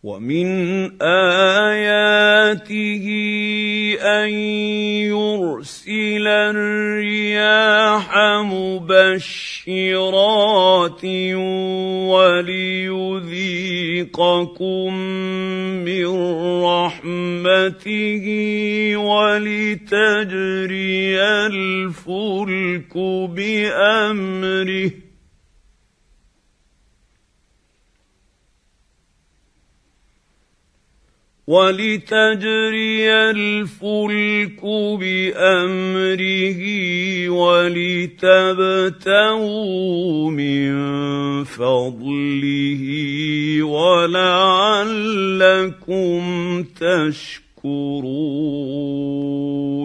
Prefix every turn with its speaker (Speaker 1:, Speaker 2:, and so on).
Speaker 1: ومن آياته أن يرسل الرياح مبشرات وليذيقكم من رحمته ولتجري الفلك بأمره ولتبتغوا من فضله ولعلكم تشكرون.